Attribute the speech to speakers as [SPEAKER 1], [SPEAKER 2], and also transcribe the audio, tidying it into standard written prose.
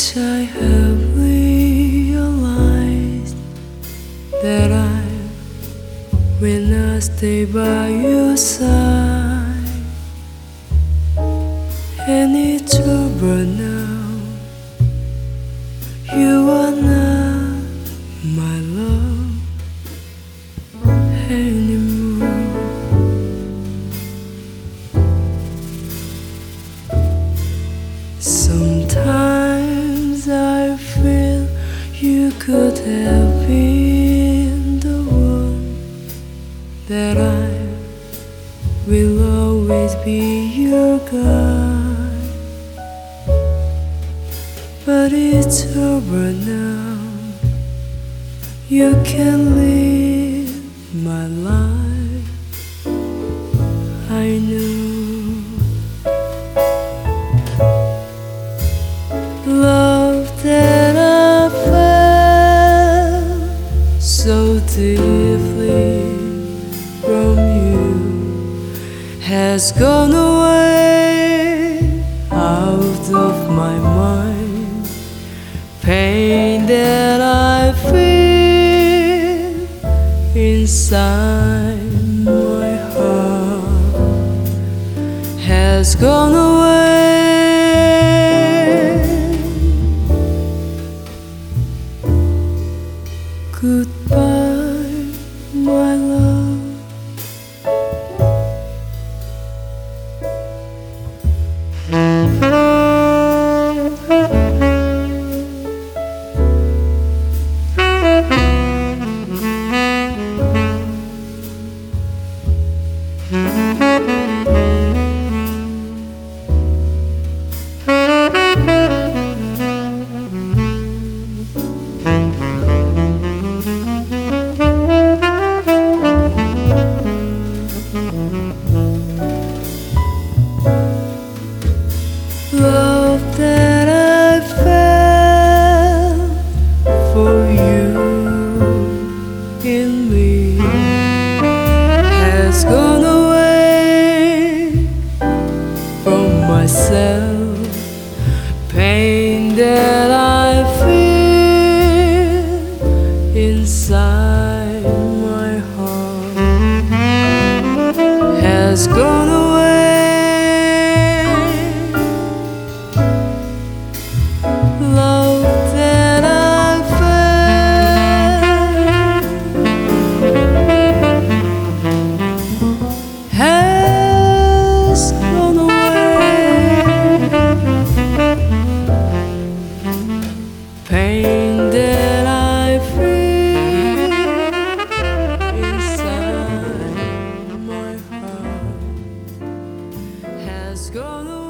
[SPEAKER 1] I have realized that I will not stay by your side, and it's over now. You are not my love anymore. Sometimes I feel you could have been the one that I will always be your guide. But it's over now. You can live my life. I know. Love that I felt so deeply from you has gone away out of my mind. Pain that I feel inside my heart has gone away. Goodbye, my love. Love that I felt for you in me has gone away from myself. Pain that I feel inside my heart has gone away. Love that I felt has gone away. Pain that I feel inside my heart has gone away.